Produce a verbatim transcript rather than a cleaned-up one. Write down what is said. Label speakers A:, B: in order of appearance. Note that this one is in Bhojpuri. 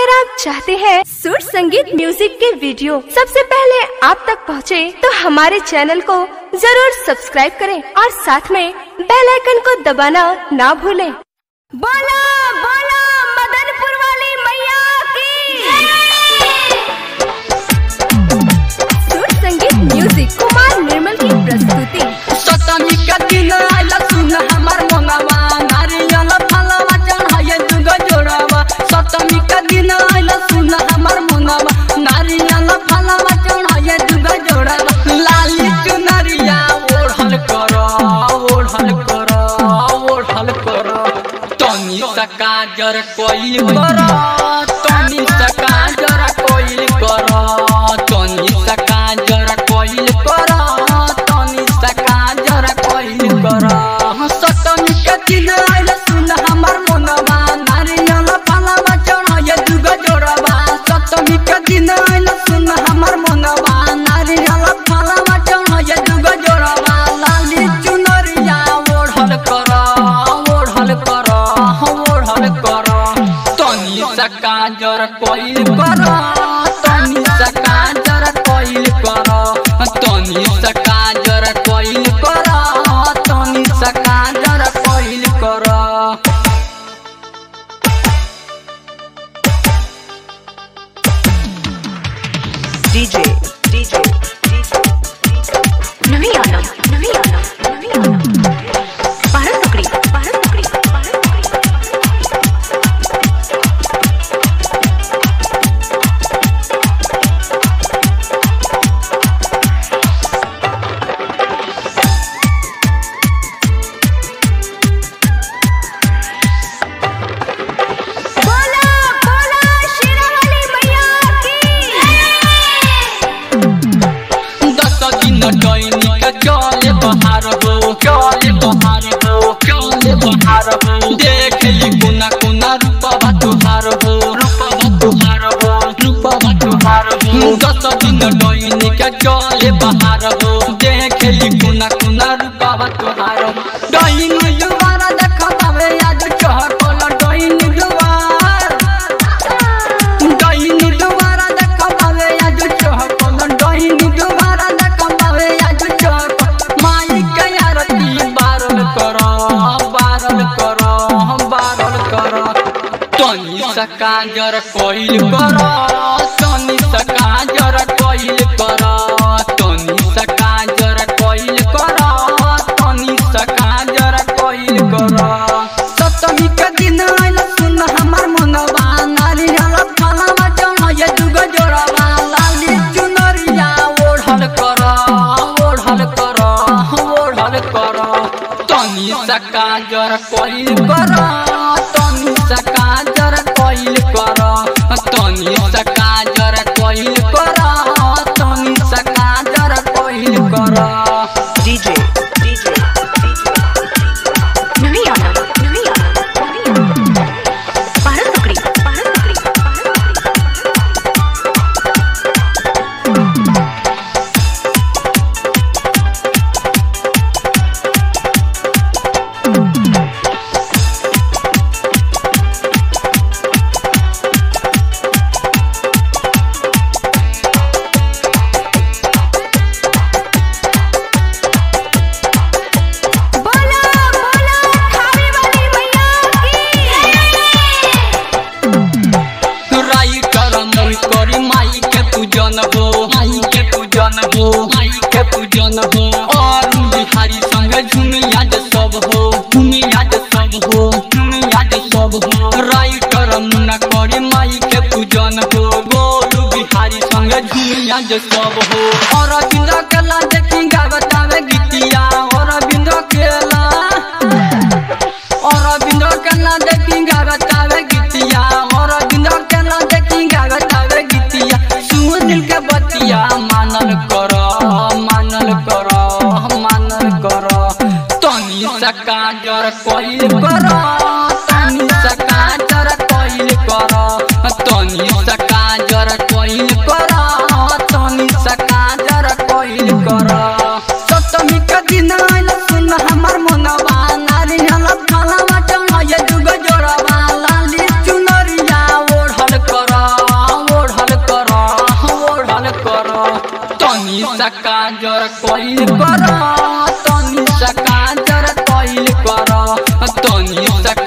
A: अगर आप चाहते हैं सुर संगीत म्यूजिक के वीडियो सबसे पहले आप तक पहुंचे, तो हमारे चैनल को जरूर सब्सक्राइब करें और साथ में बेल आइकन को दबाना ना भूलें। बोला बोला मदनपुर वाली मैया की। सुर संगीत म्यूजिक कुमार निर्मल की प्रस्तुति।
B: सतमी का दिन आइला सुन हमार मनवा, नारियल फलवा चढ़ाए दुगो जोड़वा। सतमी का दिन आइला सुन हमार मनवा, नारियल फलवा चढ़ाए दुगो जोड़वा। लाली चुनरिया ओढ़ल कर ओढ़ल कर ओढ़ल कर, तनी सका जर कोई कर, तनी सका जर कोई कर, तनी सका जर कोई कर, तनी सका जर कोई कर। सतमी के दिन आइला सुन हमार मनवा, नारियल फलवा चढ़ाए दुगो जोड़वा। सतमी के दिन आइला सुन हमार मनवा, नारियल फलवा चढ़ाए दुगो जोड़वा। लाली चुनरिया ओढ़ल कर ओढ़ल कर ओढ़ल कर, तनी सका जर कोई कर, तनी सका जर कोई कर, तनी सका जर कोई कर, तनी सका जर कोई कर।
C: डीजे डीजे नवी आना नवी आना नवी आना भारत टुकड़ी भारत टुकड़ी भारत टुकड़ी।
A: बोला बोला शेरा वाली मैया की।
B: दस दिन डैनी के चले बहार हो, चले बहार हो, चले बहार हो। देख ली कुना कुना रूपवा तुहार हो, रूपवा तुहार हो, रूपवा तुहार हो। दस दिन डैनी के चले बहार हो, देख ली कुना कुना रूपवा तुहार हो। डैनी दुआरा देखतावे आज चहकल, डैनी दुआर डैनी दुआरा देखतावे आज चहकल, डैनी दुआरा देखतावे आज चहकल। माई के आरती बारल कर बारल कर बारल कर, तनी सका जर कोइल कर, तनी सका जर कोइल कर, तनी सका जर कोइल कर, तनी सका जर कोइल कर। सतमी के दिन आइला सुन हमार मनवा, नारियल फलवा चढ़ाए दुगो जोड़वा। लाली चुनरिया ओढ़ल कर ओढ़ल कर ओढ़ल कर, तनी सका जर कोइल कर, तनी सका जर कोइल कर, तनी सका जर कोइल कर, तनी सका जर कोइल कर।
C: डीजे डीजे नवी आना नवी आना नवी आना भारत टुकड़ी भारत टुकड़ी भारत टुकड़ी।
A: बोला बोला थावे वाली मैया की।
B: राइटर मन करी माई के पूजन हो, माई के पूजन हो, माई के पूजन हो। और बिहारी संग झुमिया जे सब हो, झुमिया जे सब हो, झुमिया जे सब हो। राइटर मन करी माई के पूजन हो, गोलू बिहारी संग झुमिया जे सब हो। और बिंदो केला देखी गावतावे गीतिया, और बिंदो केला और बिंदो केला देखी गावतावे गीतिया, और बिंदो केला देखी गावतावे गीतिया। सुनील के बतिया मानल कर मानल कर मानल कर, तनी सका जर कोइल कर, तनी सका जर कोइल कर, तनी सका जर कोइल कर, तनी सका जर कोइल कर। सतमी के दिन आइला सुन हमार मनवा, नारियल फलवा चढ़ाए दुगो जोड़वा। लाली चुनरिया ओढ़ल कर सका जर कोइल कर तनी सका जर कोइल कर तनी सका